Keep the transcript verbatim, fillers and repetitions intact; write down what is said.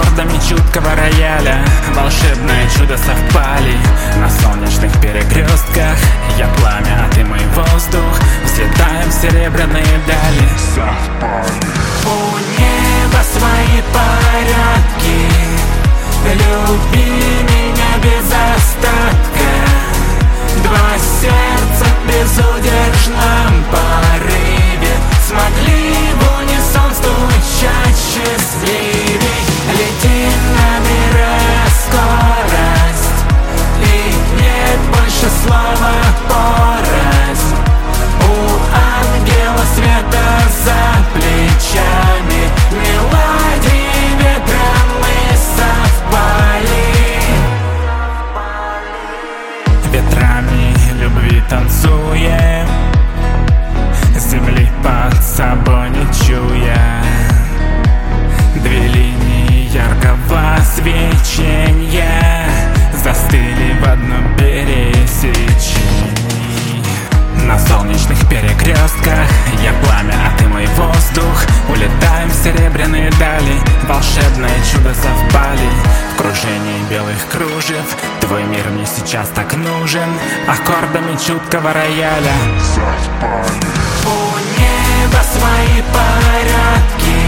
аккордами чуткого рояля. Волшебное чудо совпали на солнечных перекрестках. Я пламя, а ты мой воздух, взлетаем в серебряные дали. У неба свои порядки, люби меня без остатка. Два сердца в безудержном порыве смогли в унисон стучать счастливей. Лети, набирая скорость, и нет больше слова порознь. У ангела света за плечами, мелодии ветра мы совпали. Ветрами любви танцуем, земли под собой не чуя. Две линии яркого свечения застыли в одном пересечении. На солнечных перекрестках я пламя, а ты мой воздух, улетаем в серебряные дали. Волшебное чудо совпали в кружении белых кружев. Твой мир мне сейчас так нужен, аккордами чуткого рояля. У неба свои порядки,